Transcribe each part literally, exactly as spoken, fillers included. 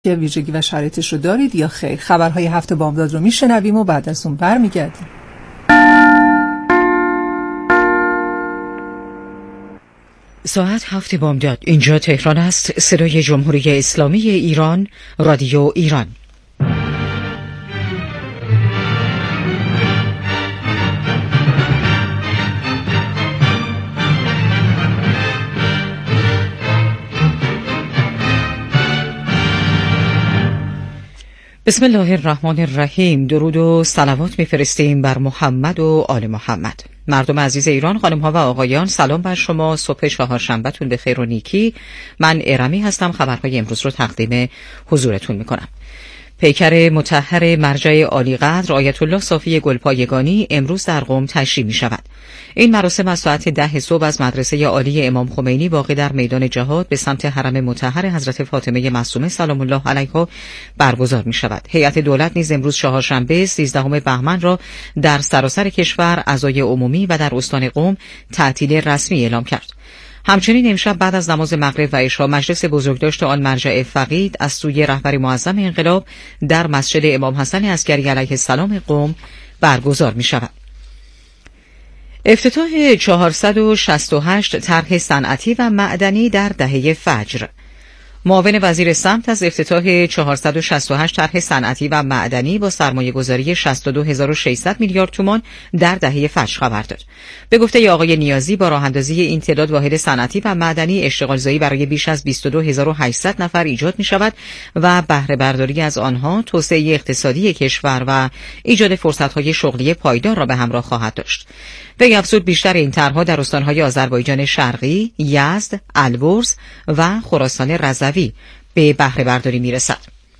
که ویژگی و شرایطش رو دارید یا خیر؟ خبرهای هفته بامداد رو میشنویم و بعد از اون برمیگردیم. ساعت هفت بامداد، اینجا تهران است. صدای جمهوری اسلامی ایران، رادیو ایران. بسم الله الرحمن الرحیم. درود و صلوات میفرستیم بر محمد و آل محمد. مردم عزیز ایران، خانم ها و آقایان، سلام بر شما. صبح چهارشنبهتون به خیر و نیکی. من ارمی هستم. خبرهای امروز رو تقدیم حضورتون میکنم. پیکر مطهر مرجع عالی قدر آیت الله صافی گلپایگانی امروز در قم تشییع می شود. این مراسم از ساعت ده صبح از مدرسه عالی امام خمینی واقع در میدان جهاد به سمت حرم مطهر حضرت فاطمه معصومه سلام الله علیها برگزار می شود. هیئت دولت نیز امروز چهارشنبه سیزدهم بهمن را در سراسر کشور اعضای عمومی و در استان قم تعطیل رسمی اعلام کرد. همچنین امشب بعد از نماز مغرب و عشا مجلس بزرگداشت آن مرجع فقید از سوی رهبر معظم انقلاب در مسجد امام حسن عسکری علیه السلام قم برگزار می شود. افتتاح چهارصد و شصت و هشت طرح صنعتی و معدنی در دهه فجر. معاون وزیر سمت از افتتاح چهارصد و شصت و هشت طرح صنعتی و معدنی با سرمایه‌گذاری شصت و دو هزار و ششصد میلیارد تومان در دهه فجر خبر داد. به گفته آقای نیازی، با راه‌اندازی این تعداد واحد صنعتی و معدنی اشتغالزایی برای بیش از بیست و دو هزار و هشتصد نفر ایجاد می شود و بهره برداری از آنها توسعه اقتصادی کشور و ایجاد فرصت‌های شغلی پایدار را به همراه خواهد داشت. وی افزود بیشتر این طرح‌ها در استان‌های آذربایجان شرقی، یزد، البرز و خراسان رضوی به بهره برداری می‌رسد.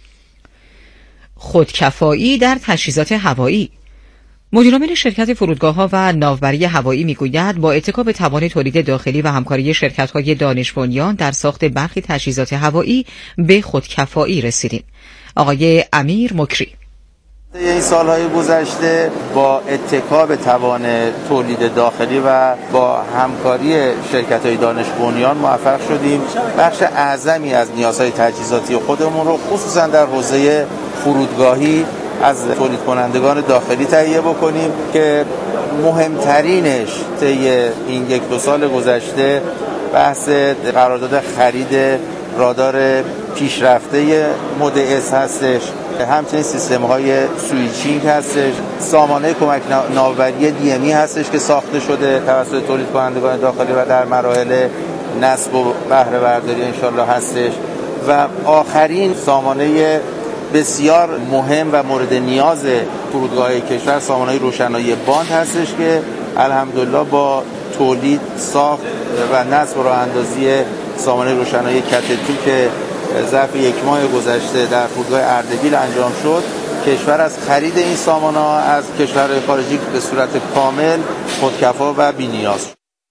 خودکفایی در تجهیزات هوایی. مدیرعامل شرکت فرودگاه‌ها و ناوبری هوایی می‌گوید با اتکا به توان تولید داخلی و همکاری شرکت‌های دانش بنیان در ساخت برخی تجهیزات هوایی به خودکفایی رسیدیم. آقای امیر مکری: این سالهای گذشته با اتکا به توان تولید داخلی و با همکاری شرکت‌های دانش بنیان موفق شدیم بخش اعظمی از نیازهای تجهیزاتی خودمون رو خصوصا در حوزه فرودگاهی از تولید کنندگان داخلی تهیه بکنیم که مهمترینش طی این یک دو سال گذشته بحث قرارداد خرید رادار پیشرفته مود اس هستش، همچنین سیستم های سویچینگ هستش، سامانه کمک ناوبری دی ام ای هستش که ساخته شده توسط تولید کنندگان داخلی و در مراحل نصب و بهره برداری انشالله هستش، و آخرین سامانه بسیار مهم و مورد نیاز فرودگاه‌های کشور سامانه روشنایی باند هستش که الحمدلله با تولید، ساخت و نصب و راه اندازی سامانه روشنایی کتتو که ظرف یک ماه گذشته در فرودگاه اردبیل انجام شد، کشور از خرید این سامانه‌ها از کشورهای خارجی به صورت کامل خودکفا و بی‌نیاز.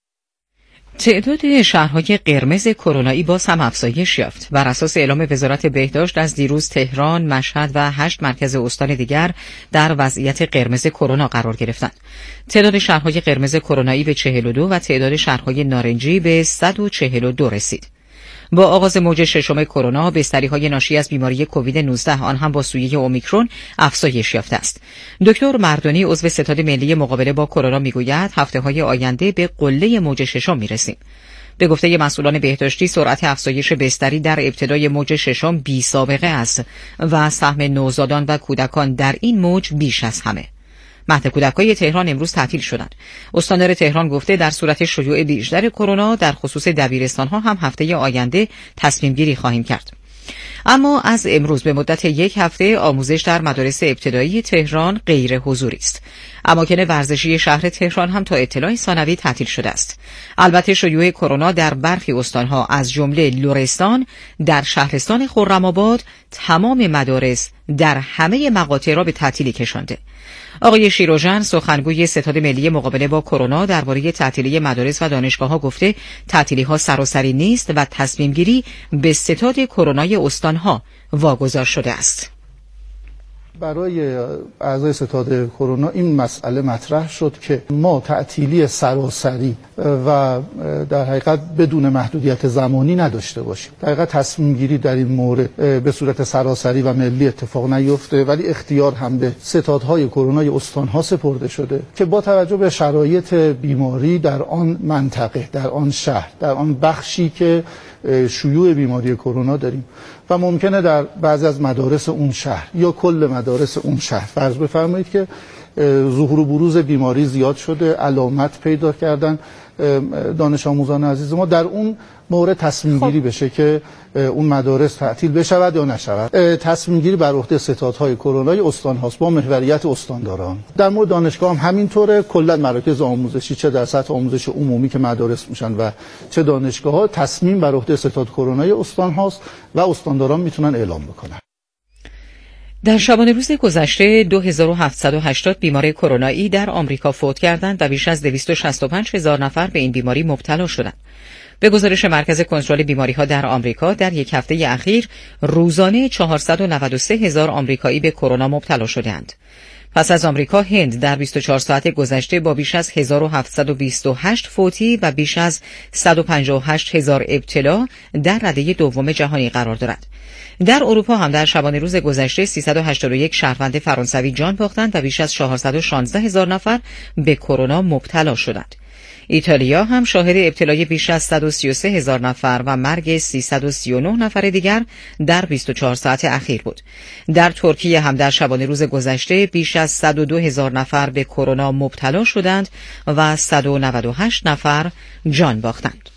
تعداد شهرهای قرمز کرونایی باز هم افزایش یافت. بر اساس اعلام وزارت بهداشت از دیروز تهران، مشهد و هشت مرکز استان دیگر در وضعیت قرمز کرونا قرار گرفتند. تعداد شهرهای قرمز کرونایی به چهل و دو و تعداد شهرهای نارنجی به صد و چهل و دو رسید. با آغاز موج ششم کرونا، بستری‌های ناشی از بیماری کووید نوزده آن هم با سویه اومیکرون افزایش یافته است. دکتر مردانی عضو ستاد ملی مقابله با کرونا میگوید هفته‌های آینده به قله موج ششم میرسیم. به گفته مسئولان بهداشتی، سرعت افزایش بستری در ابتدای موج ششم بی سابقه است و سهم نوزادان و کودکان در این موج بیش از همه. مهد کودکای تهران امروز تعطیل شدند. استاندار تهران گفته در صورت شیوع بیشتر کرونا در خصوص دبیرستان‌ها هم هفته آینده تصمیم گیری خواهیم کرد. اما از امروز به مدت یک هفته آموزش در مدارس ابتدایی تهران غیر حضوری است. اماکن ورزشی شهر تهران هم تا اطلاع ثانوی تعطیل شده است. البته شیوع کرونا در برخی استان‌ها از جمله لرستان در شهرستان خرم‌آباد تمام مدارس در همه مقاطع را به تعطیلی کشانده. آقای شیروژن سخنگوی ستاد ملی مقابله با کرونا درباره تعطیلی مدارس و دانشگاه‌ها گفته تعطیلی‌ها سراسری نیست و تصمیم گیری به ستاد کرونای استان‌ها واگذار شده است. برای اعضای ستاد کرونا این مسئله مطرح شد که ما تعطیلی سراسری و در حقیقت بدون محدودیت زمانی نداشته باشیم. در حقیقت تصمیم گیری در این مورد به صورت سراسری و ملی اتفاق نیفته، ولی اختیار هم به ستادهای کرونای استان‌ها سپرده شده که با توجه به شرایط بیماری در آن منطقه، در آن شهر، در آن بخشی که شیوع بیماری کرونا داریم و ممکنه در بعضی از مدارس اون شهر یا کل مدارس اون شهر فرض بفرمایید که ظهور و بروز بیماری زیاد شده، علامت پیدا کردن دانش آموزان عزیز ما، در اون مورد تصمیم گیری بشه که اون مدارس تعطیل بشود یا نشود. تصمیم گیری بر عهده ستادهای کرونای استان هاست با محوریت استانداران. در مورد دانشگاه هم همینطوره، کلا مراکز آموزشی چه در سطح آموزش عمومی که مدارس میشن و چه دانشگاه ها تصمیم بر عهده ستاد کرونای استان هاست و استانداران میتونن اعلام بکنن. در شبانه روز گذشته دو هزار و هفتصد و هشتاد بیمار کرونایی در آمریکا فوت کردند و بیش از دویست و شصت و پنج هزار نفر به این بیماری مبتلا شدند. به گزارش مرکز کنترل بیماری‌ها در آمریکا در یک هفته اخیر روزانه چهارصد و نود و سه هزار آمریکایی به کرونا مبتلا شدند. پس از آمریکا، هند در بیست و چهار ساعت گذشته با بیش از هزار و هفتصد و بیست و هشت فوتی و بیش از صد و پنجاه و هشت هزار ابتلا در رده دوم جهانی قرار دارد. در اروپا هم در شبانه روز گذشته سیصد و هشتاد و یک شهروند فرانسوی جان باختند و بیش از چهارصد و شانزده هزار نفر به کرونا مبتلا شدند. ایتالیا هم شاهد ابتلای بیش از صد و سی و سه هزار نفر و مرگ سیصد و سی و نه نفر دیگر در بیست و چهار ساعت اخیر بود. در ترکیه هم در شبانه روز گذشته بیش از صد و دو هزار نفر به کرونا مبتلا شدند و صد و نود و هشت نفر جان باختند.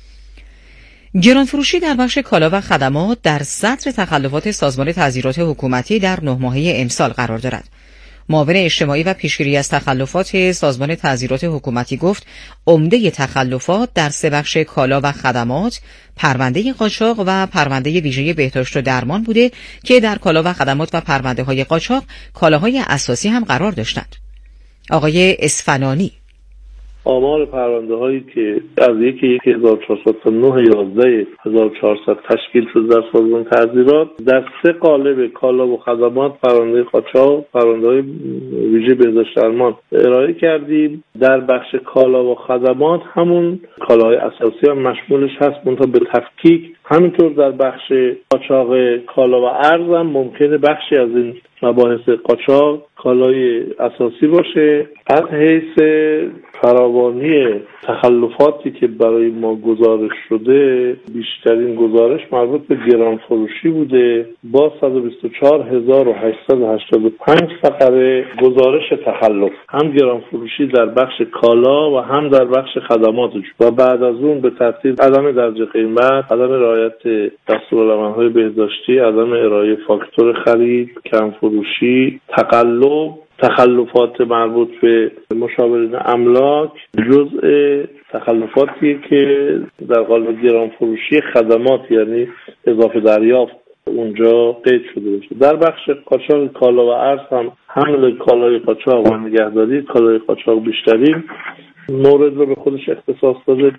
گرانفروشی در بخش کالا و خدمات در صدر تخلفات سازمان تعزیرات حکومتی در نه ماهه امسال قرار دارد. معاون اجتماعی و پیشگیری از تخلفات سازمان تعزیرات حکومتی گفت عمده تخلفات در سه بخش کالا و خدمات، پرونده قاچاق و پرونده ویژه بهداشت و درمان بوده که در کالا و خدمات و پرونده های قاچاق کالاهای اساسی هم قرار داشتند. آقای اصفهانی: آمار پرونده هایی که از یک یک هزار و چهارصد تا نه یازده هزار و چهارصد تشکیل شده در سازمان تعزیرات در سه قالب کالا و خدمات، پرونده قاچاق، پرونده های ویژه بهداشت درمان ارائه کردیم. در بخش کالا و خدمات همون کالاهای اساسی هم مشمولش هست، منتها به تفکیک. همینطور در بخش قاچاق کالا و ارز هم ممکنه بخشی از این مباحث قاچاق کالای اساسی باشه. از حیث فراوانی تخلفاتی که برای ما گزارش شده، بیشترین گزارش مربوط به گران فروشی بوده با صد و بیست و چهار هزار و هشتصد و هشتاد و پنج فقره گزارش تخلف، هم گران فروشی در بخش کالا و هم در بخش خدمات. و بعد از اون به ترتیب عدم درجه قیمت، عدم رعایت دستورالعمل‌های بهداشتی، عدم ارائه فاکتور خرید، کم فروشی، تقلب، تخلفات مربوط به مشاورین املاک جزء تخلفاتی که در قالب گران فروشی خدمات یعنی اضافه دریافت اونجا قید شده باشه. در بخش قاچاق کالا و ارز هم حمل کالای قاچاق و نگهداری کالای قاچاق بیشترین مورد رو به خودش اختصاص داده.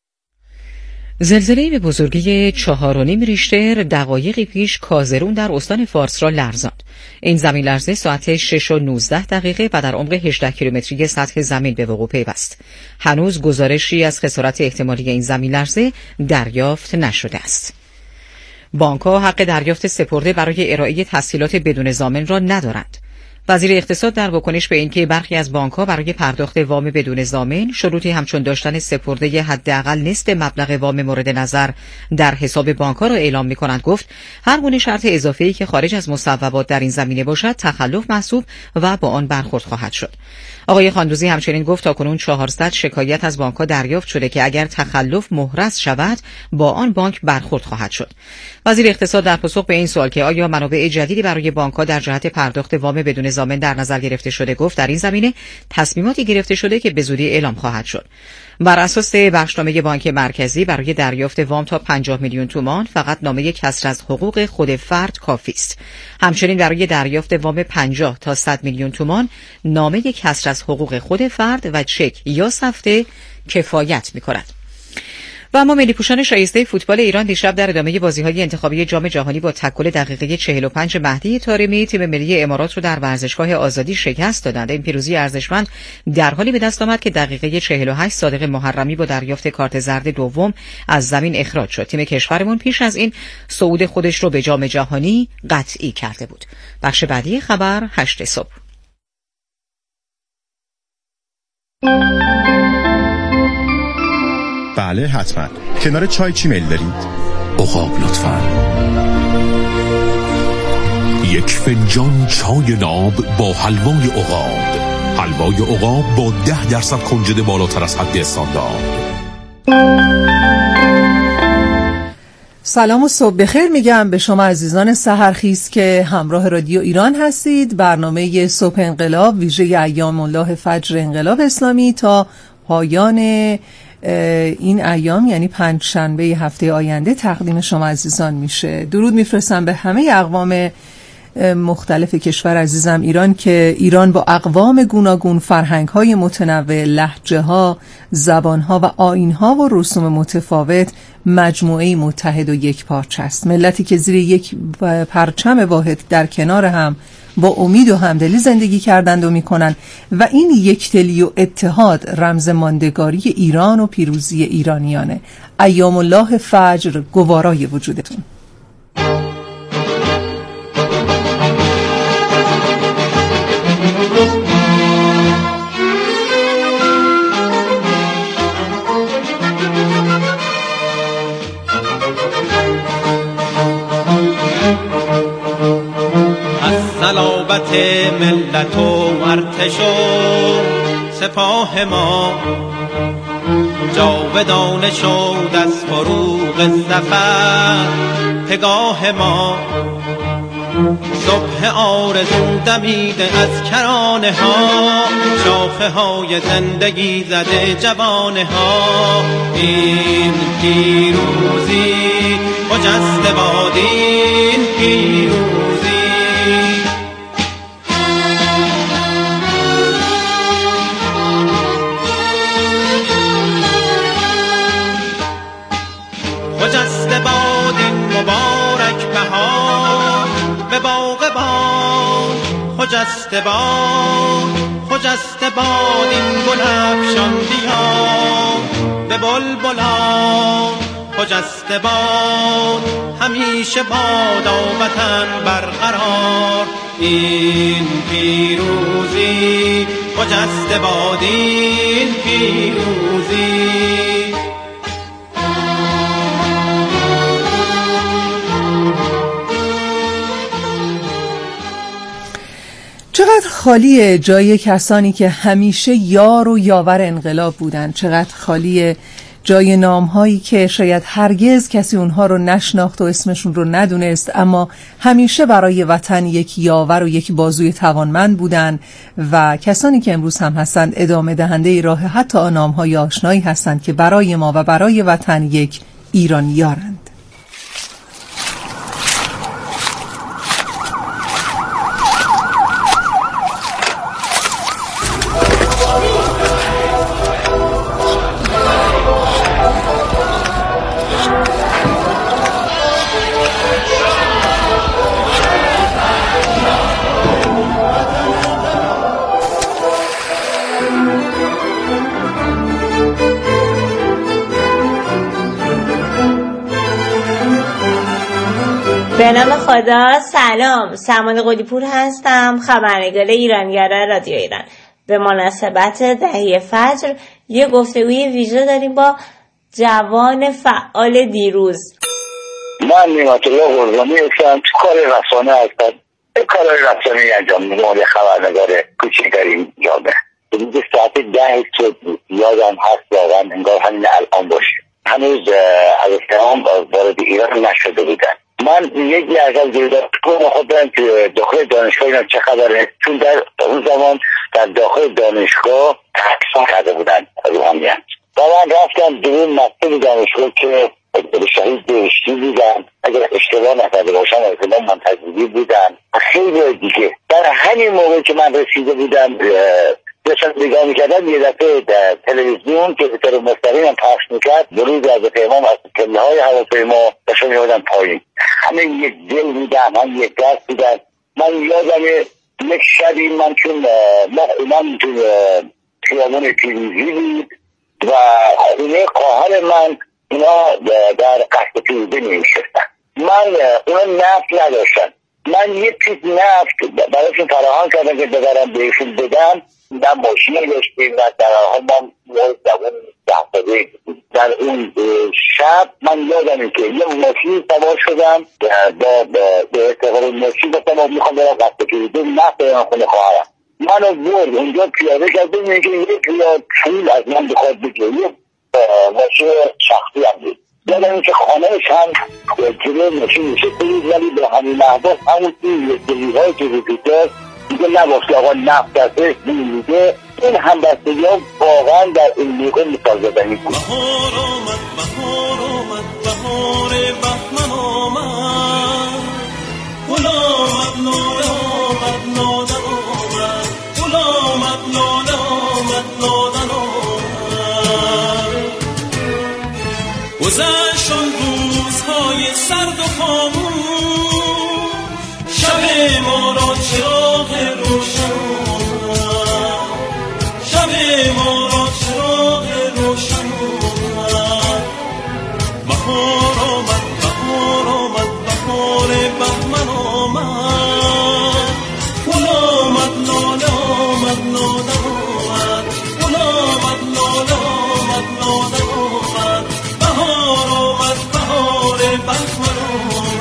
زلزله‌ای به بزرگی چهار و نیم ریشتر دقایقی پیش کازرون در استان فارس را لرزاند. این زمین لرزه ساعت شش و نوزده دقیقه و در عمق هجده کیلومتری سطح زمین به وقوع پیوست. هنوز گزارشی از خسارت احتمالی این زمین لرزه دریافت نشده است. بانک‌ها حق دریافت سپرده برای ارائه تسهیلات بدون ضامن را ندارند. وزیر اقتصاد در واکنش به اینکه برخی از بانک‌ها برای پرداخت وام بدون ضامن شروطی همچون داشتن سپرده حداقل نصف مبلغ وام مورد نظر در حساب بانک‌ها را اعلام می‌کنند، گفت هر گونه شرط اضافه‌ای که خارج از مصوبات در این زمینه باشد تخلف محسوب و با آن برخورد خواهد شد. آقای خاندوزی همچنین گفت تاکنون چهارصد شکایت از بانک‌ها دریافت شده که اگر تخلف محرز شود با آن بانک برخورد خواهد شد. وزیر اقتصاد در پاسخ به این سوال که آیا منابع جدیدی برای بانک‌ها در جهت پرداخت وام بدون ضامن در نظر گرفته شده، گفت در این زمینه تصمیماتی گرفته شده که به زودی اعلام خواهد شد. بر اساس بخشنامه بانک مرکزی برای دریافت وام تا پنجاه میلیون تومان فقط نامه کسر از حقوق خود فرد کافی است. همچنین برای دریافت وام پنجاه تا صد میلیون تومان نامه کسر از حقوق خود فرد و چک یا سفته کفایت می‌کند. و اما ملی‌پوشان شایسته فوتبال ایران دیشب در ادامه بازی‌های انتخابی جام جهانی با تک گل دقیقه چهل و پنج مهدی طارمی تیم ملی امارات رو در ورزشگاه آزادی شکست دادند. این پیروزی ارزشمند در حالی به دست آمد که دقیقه چهل و هشت صادق محرمی با دریافت کارت زرد دوم از زمین اخراج شد. تیم کشورمون پیش از این صعود خودش رو به جام جهانی قطعی کرده بود. بخش بعدی خبر هشت صبح. بله حتما. کنار چای چی میل دارید؟ عقاب لطفاً. یک فنجان چای ناب با حلوای عقاب. حلوای عقاب با ده درصد کنجد بالاتر از حد استاندارد. سلام و صبح بخیر میگم به شما عزیزان سحرخیز که همراه رادیو ایران هستید. برنامه صبح انقلاب ویژه ایام الله فجر انقلاب اسلامی تا پایان این ایام یعنی پنج شنبه هفته آینده تقدیم شما عزیزان میشه. درود میفرستم به همه اقوام مختلف کشور عزیزم ایران که ایران با اقوام گوناگون، فرهنگ‌های متنوع، لهجه‌ها، زبان‌ها و آیین‌ها و رسوم متفاوت مجموعه متحد و یک پارچه است. ملتی که زیر یک پرچم واحد در کنار هم با امید و همدلی زندگی کردند و میکنند و این یکدلی و اتحاد رمز ماندگاری ایران و پیروزی ایرانیانه. ایام الله فجر گوارای وجودتون. صلابت ملت و ارتش و سپاه ما جاودانه شد از فروغ ظفر پگاه ما. صبح آرزو دمیده از کرانه ها، شاخه های زندگی زده جوانه ها. این پیروزی خجسته باد، این پیروزی خجسته باد، این مبارک بهار به باغ باد. خجسته باد، خجسته باد، این گل افشان بیار به بلبلان. خجسته باد، همیشه بادا وطن برقرار. این پیروزی خجسته باد، این پیروزی. چقدر خالی جای کسانی که همیشه یار و یاور انقلاب بودند. چقدر خالی جای نام‌هایی که شاید هرگز کسی اونها رو نشناخت و اسمشون رو ندونست، اما همیشه برای وطن یک یاور و یک بازوی توانمند بودن و کسانی که امروز هم هستند ادامه دهنده راه حتی نام‌های آشنایی هستند که برای ما و برای وطن یک ایرانیارند. به نام خدا. سلام، سمان قلی‌پور هستم، خبرنگار ایرانی‌گرا رادیو ایران. به مناسبت دهه فجر یه گفتگوی ویژه داریم با جوان فعال دیروز. من نعمت الله قربانی هستم، تو کار رسانه هستم. کار رسانه انجام میدم، یه خبرنگار کوچیک در این جامعه. روز ساعت ده صبح بود، یادم هست واقعا انگار همین الان باشه. هنوز از اسلام وارد ایران نشده بودن. من یک لحظه دیدم تو خودم که داخل دانشگاه اینا چه خبره، چون در اون زمان در داخل دانشگاه تحصیل کرده بودن روحانیت و من رفتم دورون مکتب دانشگاه که به شهید بهشتی بودن، اگر اشتباه نکرده باشم اصلا منتظری بودن خیلی دیگه. در همین موقع که من رسیده بودم داشتم نگاه میکردم یه دفعه در تلویزیون که به طور مستقیم هم پخش میکرد ورود از پیمان از پله های هواپیما داشتم میادم پایین، همه یک دل بودن، هم یک دست بودن. من یادم یک شبی من چون ما خونم تو خیابون پیروزی بود و خونه خواهر من اینا در قصد پیروزی میشستن، من اونا نفت نداشتن، من یه پیس نفت برایشون فراهم کردم که ببرم بهشون بدم. من ماشینی داشتیم و در حال ما مورد دوون دهتاده در اون شب من یادم که یه ماشین سوار شدم با به استقلال ماشین گفتم میخوام برم قصد پیروزی نفت برم خونه خواهرم. منو برد اونجا پیاده کرد ببینید که یک پیاده پول از من بخواد بگه، یه ماشین شخصی هم بود. یادم که خانهش هم جلوی ماشین نشسته بود ولی به همین لحظه همون توی دلیل‌هایی که وجود داشت دیگه نگفت آقا نفت دستش میده. این همبستگی ها واقعا در این موقع مثال زدنی بود. بهار آمد بهار آمد بهار بهمن آمد، گل آمد لاله آمد نادن آمد، گل آمد لاله آمد نادن آمد. گذشت آن روزهای سرد و خاموش، شب ما را چراغ روشن آمد، شب ما را چراغ روشن آمد. بهار آمد بهار آمد بهار بهمن آمد، گل آمد لاله آمد نادن آمد، گل آمد لاله آمد نادن آمد. بهار آمد بهار بهمن آمد.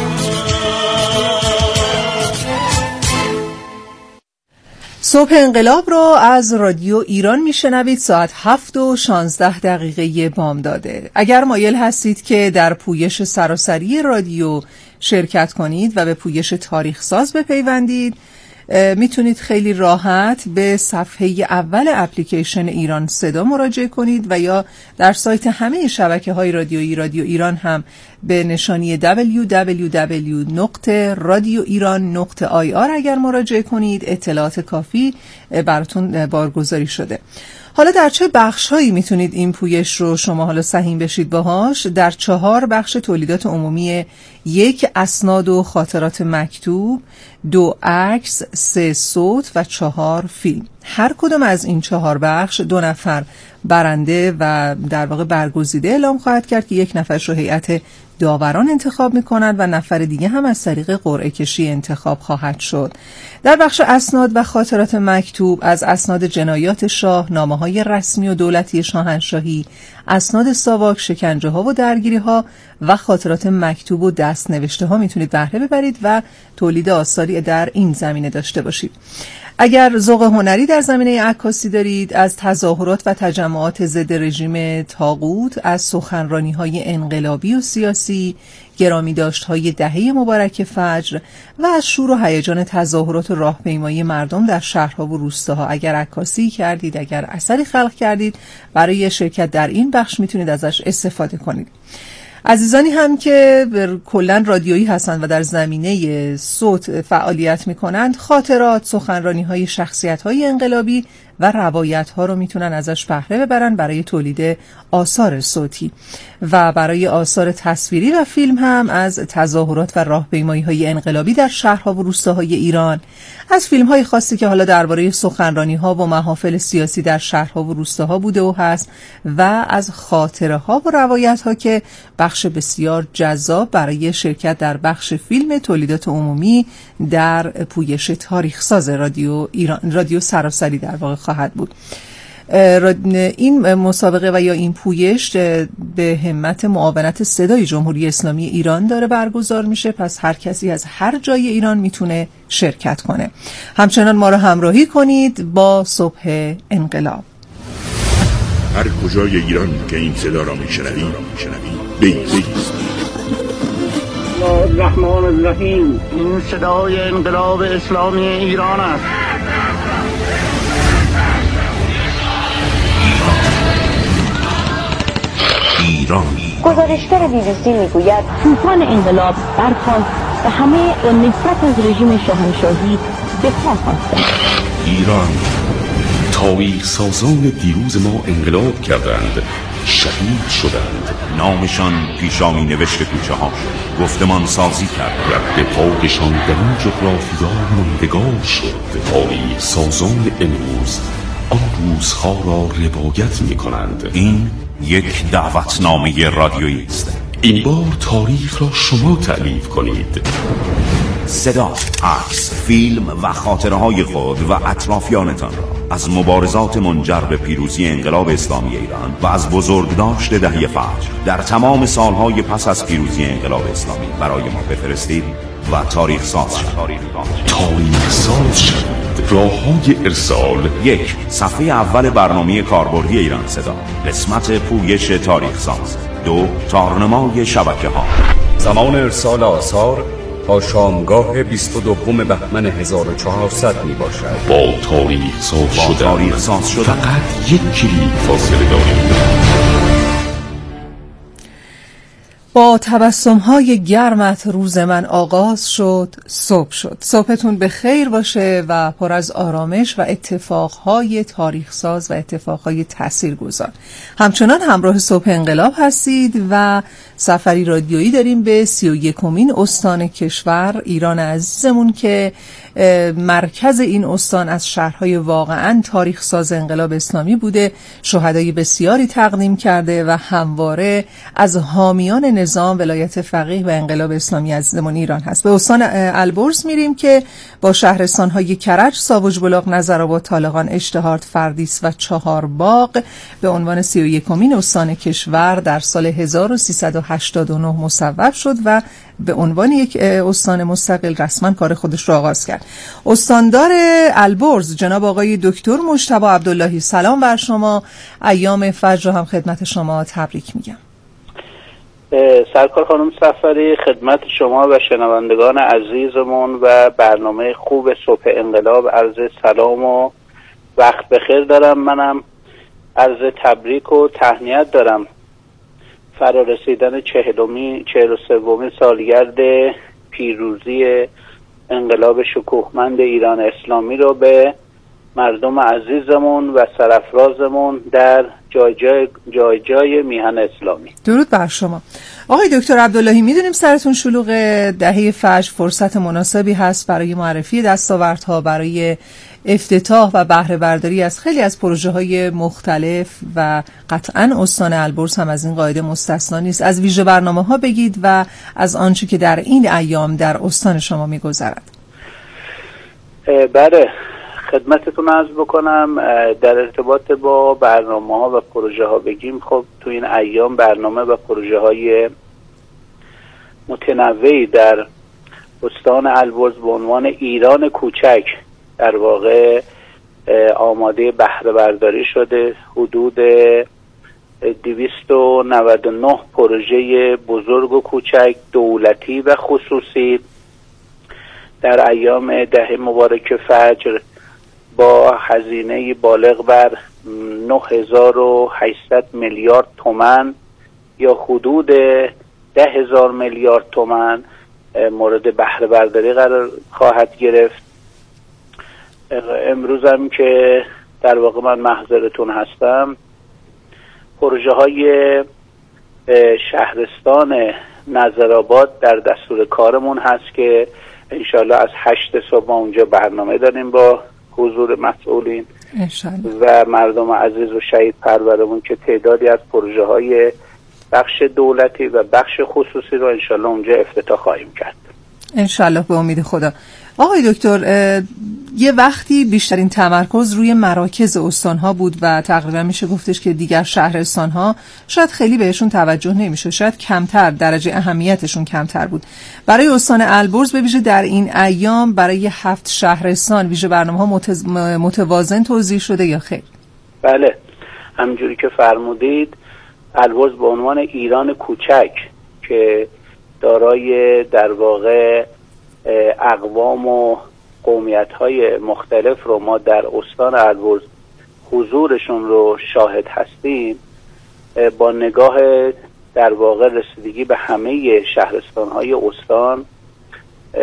صبح انقلاب رو از رادیو ایران میشنوید. ساعت هفت و شانزده دقیقه بامداده. اگر مایل هستید که در پویش سراسری رادیو شرکت کنید و به پویش تاریخ ساز بپیوندید، میتونید خیلی راحت به صفحه اول اپلیکیشن ایران صدا مراجعه کنید و یا در سایت همه شبکه‌های رادیویی رادیو ایران هم به نشانی دبلیو دبلیو دبلیو نقطه رادیو ایران نقطه آی آر اگر مراجعه کنید اطلاعات کافی براتون بارگذاری شده. حالا در چه بخش‌هایی میتونید این پویش رو شما حالا سهیم بشید باهاش؟ در چهار بخش تولیدات عمومی: یک، اسناد و خاطرات مکتوب، دو، عکس، سه، صوت و چهار، فیلم. هر کدوم از این چهار بخش دو نفر برنده و در واقع برگزیده اعلام خواهد کرد که یک نفرش رو هیئت داوران انتخاب میکنند و نفر دیگه هم از طریق قرعه کشی انتخاب خواهد شد. در بخش اسناد و خاطرات مکتوب از اسناد جنایات شاه، نامه‌های رسمی و دولتی شاهنشاهی، اسناد ساواک، شکنجه ها و درگیری ها و خاطرات مکتوب و دست نوشته ها میتونید بهره ببرید و تولید آثاری در این زمینه داشته باشید. اگر ذوق هنری در زمینه عکاسی دارید، از تظاهرات و تجمعات ضد رژیم طاغوت، از سخنرانی‌های انقلابی و سیاسی، گرامیداشت‌های دهه مبارک فجر و از شور و هیجان تظاهرات و راهپیمایی مردم در شهرها و روستاها اگر عکاسی کردید، اگر اثری خلق کردید، برای شرکت در این بخش میتونید ازش استفاده کنید. عزیزانی هم که کلن رادیویی هستند و در زمینه صوت فعالیت میکنند، خاطرات، سخنرانی‌های شخصیت‌های انقلابی و روایت‌ها رو میتونن ازش بهره ببرن برای تولید آثار صوتی. و برای آثار تصویری و فیلم هم از تظاهرات و راهپیمایی‌های انقلابی در شهرها و روستاهای ایران، از فیلم‌های خاصی که حالا درباره سخنرانی‌ها و محافل سیاسی در شهرها و روستاها بوده و هست، و از خاطره‌ها و روایت‌ها که بخش بسیار جذاب برای شرکت در بخش فیلم تولیدات عمومی در پویش تاریخ ساز رادیو ایران، رادیو سراسری در واقع خواهد بود. این مسابقه و یا این پویش به همت معاونت صدای جمهوری اسلامی ایران داره برگزار میشه، پس هر کسی از هر جای ایران میتونه شرکت کنه. همچنان ما رو همراهی کنید با صبح انقلاب. هر کجای ایران که این صدا را میشنوید بیست الرحمن الرحیم. این صدای انقلاب اسلامی ایران است. ایران. گزارشگر بی بی سی میگوید طوفان انقلاب برخاست و همه با نفرت از رژیم شاهنشاهی دفاع خواستند. ایران تاریخ سازان دیروز ما انقلاب کردند، شهید شدند، نامشان پیشامی نوشت کوچه ها شد، گفتمان سازی کرد، رد پاکشان در این جغرافیا ماندگار شد. تاریخ سازان امروز آن روزها را روایت می کنند. این یک دعوتنامه رادیویی است. این بار تاریخ را شما تألیف کنید. صدا، عکس، فیلم و خاطره های خود و اطرافیانتان را از مبارزات منجر به پیروزی انقلاب اسلامی ایران و از بزرگداشت دهه فجر در تمام سالهای پس از پیروزی انقلاب اسلامی برای ما بفرستید و تاریخ ساز شد. تاریخ ساز شد. راه های ارسال: یک، صفحه اول برنامه کاربردی ایران صدا، قسمت پویش تاریخ ساز. دو، تارنمای شبکه ها. زمان ارسال آثار تا شامگاه بیست و دوم بهمن هزار و چهارصد می باشد. با تاریخ ساز با شدن تاریخ ساز شدن فقط یک کلیک فاصله داریم. با تبسم‌های گرمت روز من آغاز شد، صبح شد. صبحتون به خیر باشه و پر از آرامش و اتفاقهای تاریخ ساز و اتفاقهای تاثیرگذار. همچنان همراه صبح انقلاب هستید و سفری رادیویی داریم به سی و یکمین استان کشور ایران عزیزمون که مرکز این استان از شهرهای واقعاً تاریخ ساز انقلاب اسلامی بوده، شهدای بسیاری تقدیم کرده و همواره از حامیان نظام ولایت فقیه و انقلاب اسلامی عزیزمون ایران هست. به استان البرز میریم که با شهرستان‌های کرج، ساوج بلاغ، نظرآباد، طالقان، اشتهارد، فردیس و چهارباغ به عنوان سی و یکمین استان کشور در سال هزار و سیصد و هشتاد و نه مصوب شد و به عنوان یک استان مستقل رسما کار خودش را آغاز کرد. استاندار البرز جناب آقای دکتر مجتبی عبداللهی، سلام بر شما. ایام فجر هم خدمت شما تبریک میگم. سرکار خانم سفری، خدمت شما و شنوندگان عزیزمون و برنامه خوب صبح انقلاب عرض سلام و وقت بخیر دارم. منم عرض تبریک و تهنیت دارم فرارسیدن چهلمی چهل و سومین سالگرد پیروزی انقلاب شکوهمند ایران اسلامی رو به مردم عزیزمون و سرافرازمون در جای جای, جای, جای میهن اسلامی. درود بر شما. آقای دکتر عبداللهی، میدونیم سرتون شلوغ، دهه فجر فرصت مناسبی هست برای معرفی دستاوردها، برای افتتاح و بهره برداری از خیلی از پروژه های مختلف و قطعاً استان البرز هم از این قاعده مستثنا نیست. از ویژه برنامه ها بگید و از آنچه که در این ایام در استان شما میگذرد. بله، خدمتتون عرض بکنم در ارتباط با برنامه ها و پروژه ها بگیم. خب تو این ایام برنامه و پروژه های متنوعی در استان البرز به عنوان ایران کوچک در واقع آماده بهره برداری شده. حدود دویست و نود و نه پروژه بزرگ و کوچک دولتی و خصوصی در ایام ده مبارک فجر با هزینه بالغ بر نه هزار و هشتصد میلیارد تومان یا حدود ده هزار میلیارد تومان مورد بهره برداری قرار خواهد گرفت. امروز هم که در واقع من محضرتون هستم، پروژه های شهرستان نظرآباد در دستور کارمون هست که انشالله از هشت صبح اونجا برنامه داریم با حضور مسئولین و مردم عزیز و شهید پرورمون که تعدادی از پروژه های بخش دولتی و بخش خصوصی رو انشالله اونجا افتتاح خواهیم کرد انشالله به امید خدا. آقای دکتر، یه وقتی بیشترین تمرکز روی مراکز استانها بود و تقریبا میشه گفتش که دیگر شهرستانها شاید خیلی بهشون توجه نمیشه، شاید کمتر، درجه اهمیتشون کمتر بود. برای استان البرز به ویژه در این ایام برای هفت شهرستان ویژه برنامه ها متز... متوازن توزیع شده یا خیر؟ بله، همجوری که فرمودید البرز به عنوان ایران کوچک که دارای در واقع اقوام و قومیت‌های مختلف رو ما در استان البرز حضورشون رو شاهد هستیم، با نگاه در واقع رسیدگی به همه شهرستان‌های استان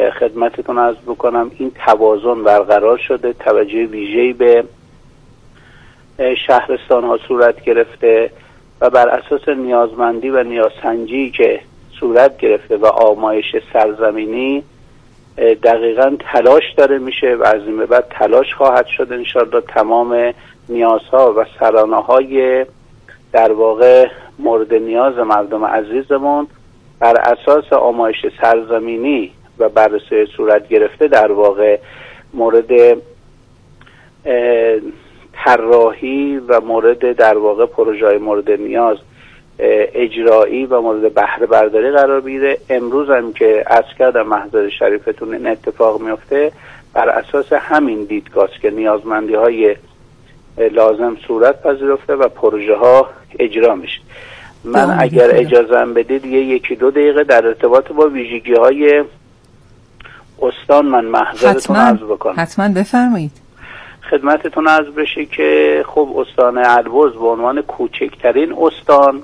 خدمتتون عرض بکنم این توازن برقرار شده. توجه ویژه‌ای به شهرستان ها صورت گرفته و بر اساس نیازمندی و نیازسنجی که صورت گرفته و آمایش سرزمینی دقیقاً تلاش داره میشه و از این به بعد تلاش خواهد شد انشاءالله تمام نیازها و سرانه‌های در واقع مورد نیاز مردم عزیزمون بر اساس آمایش سرزمینی و بررسی صورت گرفته در واقع مورد طراحی و مورد در واقع پروژه‌های مورد نیاز اجرایی و مورد بهره برداری قرار بگیره. امروز هم که عرض کردم محضر شریفتون این اتفاق میفته بر اساس همین دیدگاه که نیازمندی های لازم صورت پذیرفته و پروژه ها اجرا میشه. من اگر اجازه بدید یه یکی دو دقیقه در ارتباط با ویژگی های استان من محضرتون عرض بکنم. حتما بفرمایید. خدمتتون عرض بشه که خب استان البرز به عنوان کوچکترین استان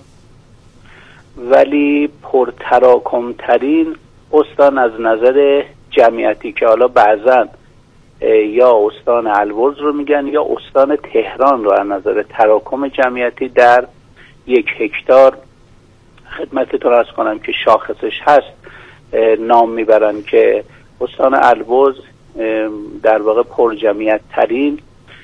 ولی پرتراکمترین استان از نظر جمعیتی که حالا بعضا یا استان البرز رو میگن یا استان تهران رو از نظر تراکم جمعیتی در یک هکتار خدمتتون عرض کنم که شاخصش هست نام میبرن که استان البرز در واقع پر جمعیت ترین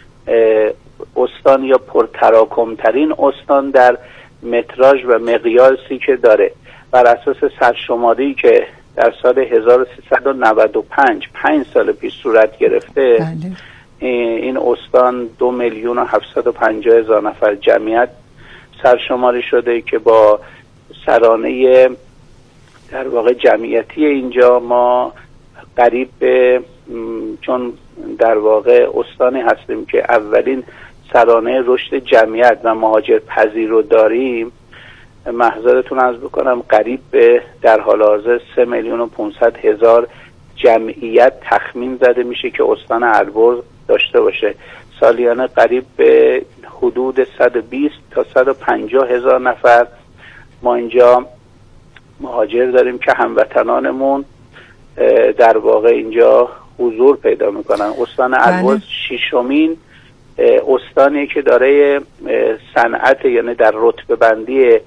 استان یا پر تراکم ترین استان در متراژ و مقیاسی که داره بر اساس سرشماری که در سال هزار و سیصد و نود و پنج پنج سال پیش صورت گرفته بله. این استان دو میلیون و هفتصد و پنجاه هزار نفر جمعیت سرشماری شده که با سرانه در واقع جمعیتی اینجا ما قریب به چون در واقع استانی هستیم که اولین سرانه رشد جمعیت و مهاجر پذیر رو داریم محضرتون عرض بکنم قریب به در حال حاضر سه میلیون و پونصد هزار جمعیت تخمین زده میشه که استان البرز داشته باشه. سالیانه قریب به حدود صد و بیست تا صد و پنجاه هزار نفر ما اینجا مهاجر داریم که هموطنانمون در واقع اینجا حضور پیدا میکنن. استان البرز ششمین استانیه که داره صنعت یعنی در رتبه بندی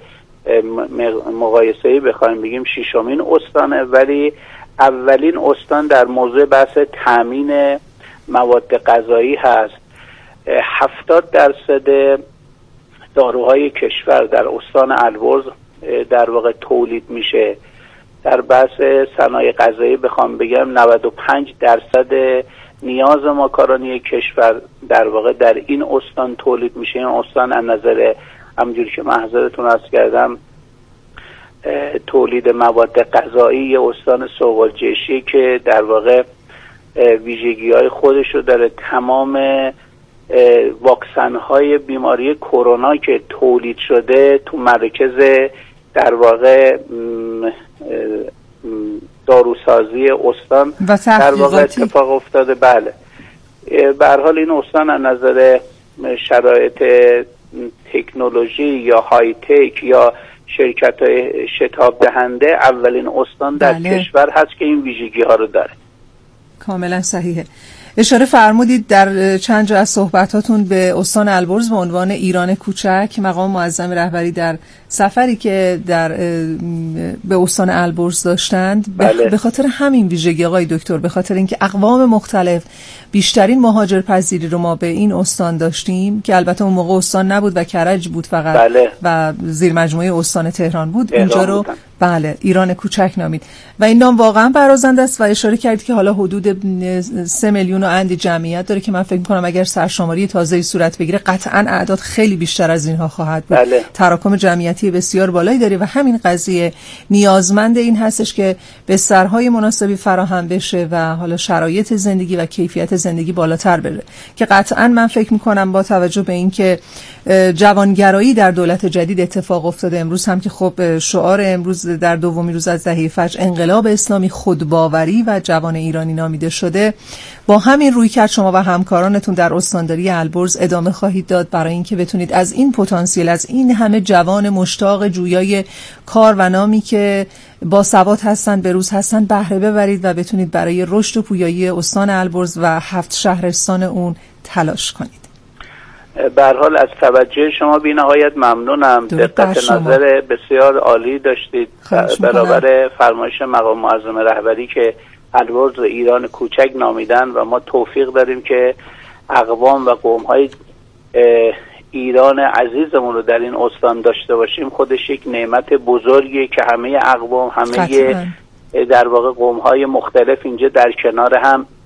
مقایسه‌ای بخوایم بگیم ششمین استانه ولی اولین استان در موضوع بحث تامین مواد غذایی هست. هفتاد درصد داروهای کشور در استان البرز در واقع تولید میشه. در بحث صنایع غذایی بخوام بگم نود و پنج درصد نیاز ماکارونی کشور در واقع در این استان تولید میشه. این استان از نظر همونجوری که محضرتون عرض کردم تولید مواد غذایی یه استان سوغلجشی که در واقع ویژگی های خودش رو داره. تمام واکسن های بیماری کرونا که تولید شده تو مراکز در واقع داروسازی استان در واقع اتفاق افتاده. بله به هر حال این استان از نظر شرایط تکنولوژی یا های تک یا شرکت های شتاب دهنده اولین استان در بله. کشور هست که این ویژگی ها رو داره. کاملا صحیحه. اشاره فرمودید در چند جا از صحبتاتون به استان البرز به عنوان ایران کوچک. مقام معظم رهبری در سفری که در به استان البرز داشتند بله. به خاطر همین ویژگی آقای دکتر، به خاطر اینکه اقوام مختلف بیشترین مهاجر پذیری رو ما به این استان داشتیم که البته اون موقع استان نبود و کرج بود فقط بله. و زیر مجموعه استان تهران بود، اونجا رو بودن. بله ایران کوچک نامید و این نام واقعا برازنده است و اشاره کردید که حالا حدود سه میلیون و اندی جمعیت داره که من فکر می‌کنم اگر سرشماری تازه‌ای صورت بگیره قطعاً اعداد خیلی بیشتر از اینها خواهد بود. بله. تراکم جمعیتی بسیار بالایی داره و همین قضیه نیازمند این هستش که بسترهای مناسبی فراهم بشه و حالا شرایط زندگی و کیفیت زندگی بالاتر بره که قطعاً من فکر می‌کنم با توجه به اینکه جوانگرایی در دولت جدید اتفاق افتاده، امروز هم که خب شعار امروز در دومین روز از دهه فجر انقلاب اسلامی خودباوری و جوان ایرانی نامیده شده، با همین رویکرد شما و همکارانتون در استانداری البرز ادامه خواهید داد برای اینکه بتونید از این پتانسیل، از این همه جوان مشتاق جویای کار و نامی که با سواد هستند به روز هستند بهره ببرید و بتونید برای رشد و پویایی استان البرز و هفت شهرستان اون تلاش کنید. به هر حال از توجه شما بی نهایت ممنونم. دقت نظر بسیار عالی داشتید برابر فرمایش مقام معظم رهبری که البرز و ایران کوچک نامیدن و ما توفیق داریم که اقوام و قوم‌های ایران عزیزمون رو در این استان داشته باشیم. خودش یک نعمت بزرگیه که همه اقوام، همه در واقع قوم‌های مختلف اینجا در کنار هم